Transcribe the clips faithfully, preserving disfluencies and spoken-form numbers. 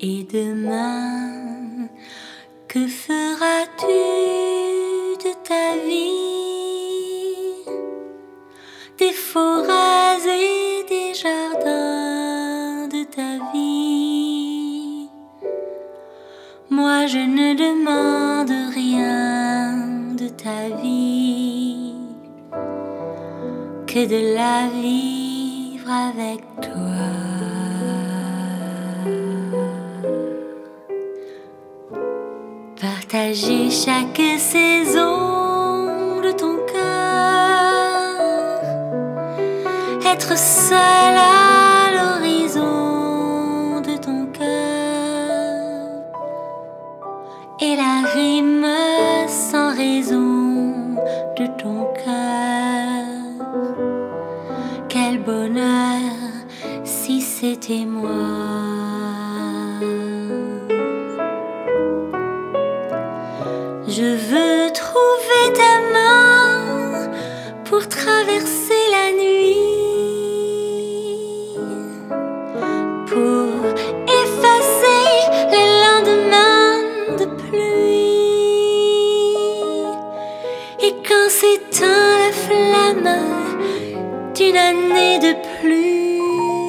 Et demain, que feras-tu de ta vie? Des forêts et des jardins de ta vie. Moi je ne demande rien de ta vie, que de la vivre avec toi. Partager chaque saison de ton cœur, être seul à l'horizon de ton cœur, et la rime sans raison de ton cœur. Quel bonheur si c'était moi. Je veux trouver ta main pour traverser la nuit, pour effacer les lendemains de pluie. Et quand s'éteint la flamme d'une année de plus,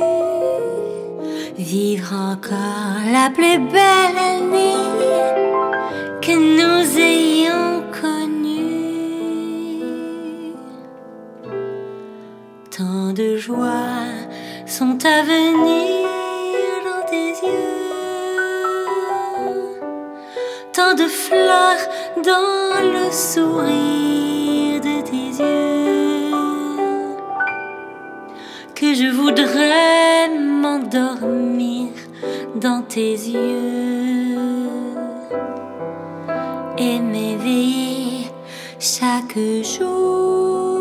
vivre encore la plus belle année que nous ayons connue. Tant de joies sont à venir dans tes yeux, tant de fleurs dans le sourire de tes yeux, que je voudrais m'endormir dans tes yeux et m'éveiller chaque jour.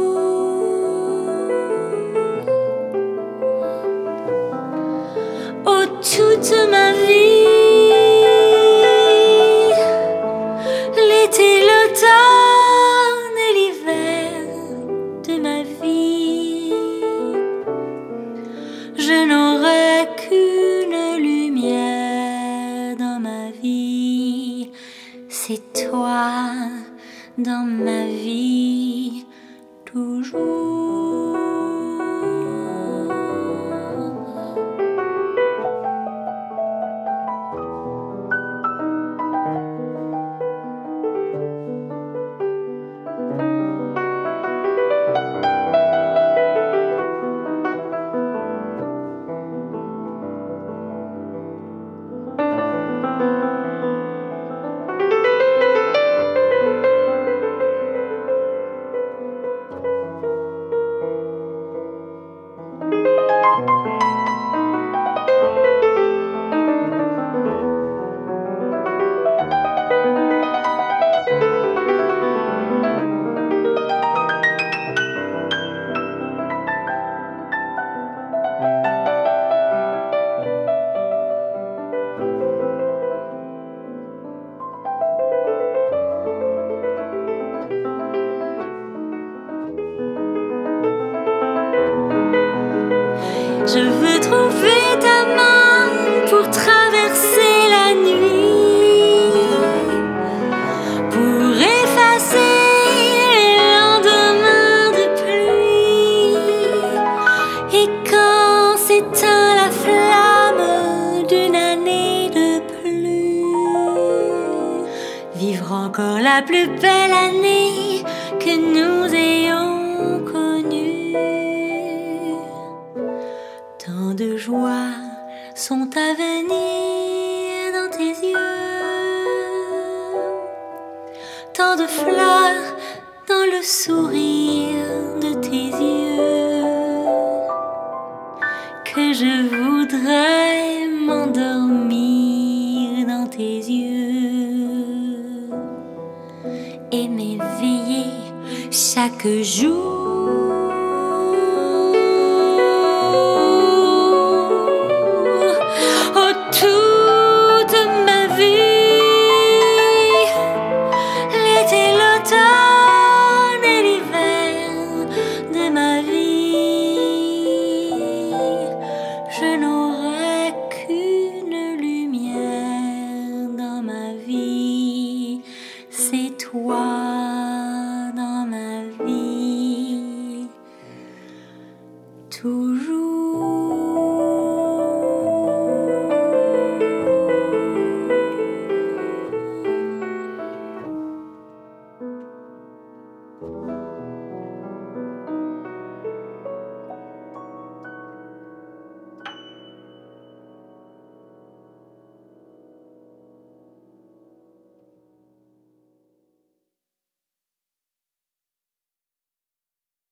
Oh, toute ma vie, l'été, l'automne et l'hiver de ma vie, je n'aurai qu'une lumière dans ma vie. C'est toi dans ma vie toujours. Je veux trouver ta main pour traverser la nuit, pour effacer les lendemains de pluie. Et quand s'éteint la flamme d'une année de plus, vivre encore la plus belle année que nous ayons connue. Tant de joies sont à venir dans tes yeux, tant de fleurs dans le sourire de tes yeux, que je voudrais m'endormir dans tes yeux et m'éveiller chaque jour.